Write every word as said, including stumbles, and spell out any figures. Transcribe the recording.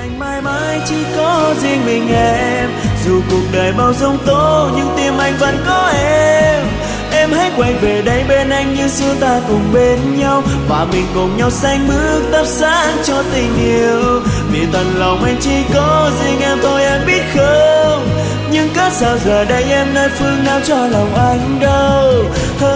anh mãi mãi chỉ có riêng mình em. Dù cuộc đời bao giông tố nhưng tim anh vẫn có em. Em hãy quay về đây bên anh như xưa ta cùng bên nhau, và mình cùng nhau xanh bước thắp sáng cho tình yêu. Vì tận lòng anh chỉ có riêng em thôi em biết không. Nhưng cớ sao giờ đây em nơi phương nào cho lòng anh đâu.